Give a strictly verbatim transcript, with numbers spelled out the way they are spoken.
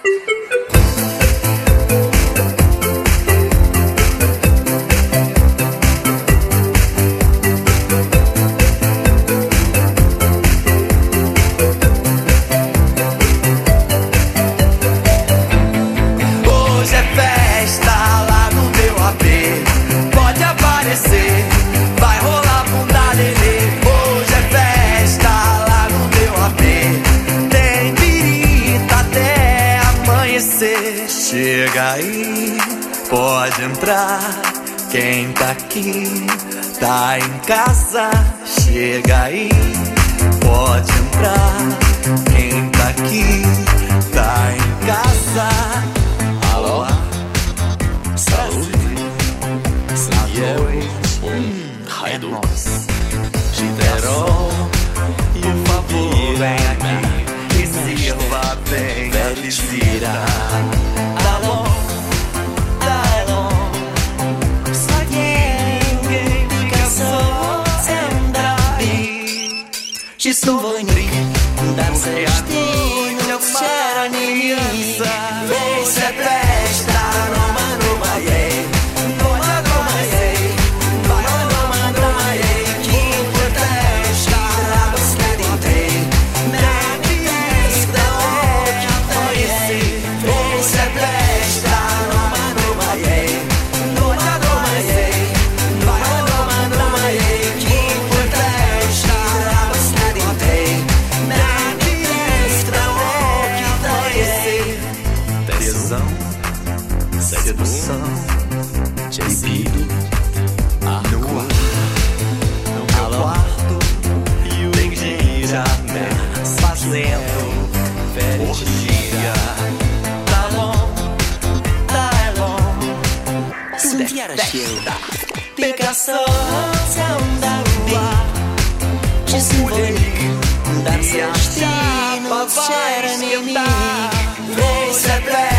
Chega aí, pode entrar. Quem tá aqui tá em casa. Chega aí, pode entrar. Quem tá aqui tá em casa. Alô? Saúde. Saúde. Raido. Giderol, por favor, vem aqui e sirva bem a visita. Alô, alô, só quem fica só sembra bem. Ci sono dar sestino, c'era niente. Você festa, Roma, Roma, yeah. Roma, Roma, yeah. Roma, Roma, Roma, yeah. Quem protesta, você não tem. Na fiesta, que conhece. Você festa, Roma, Roma, yeah. Roma, Roma, yeah. Roma, Roma, Roma, yeah. Quem protesta, você não tem. Na fiesta, que conhece. Tesão, Sedução, bebido, no quarto, no meu quarto, tem gente fazendo orgia. Tá bom, tá bom, Senti era festa. Picasso, sound da rua. Ci sono dar sestino, c'era niente. Você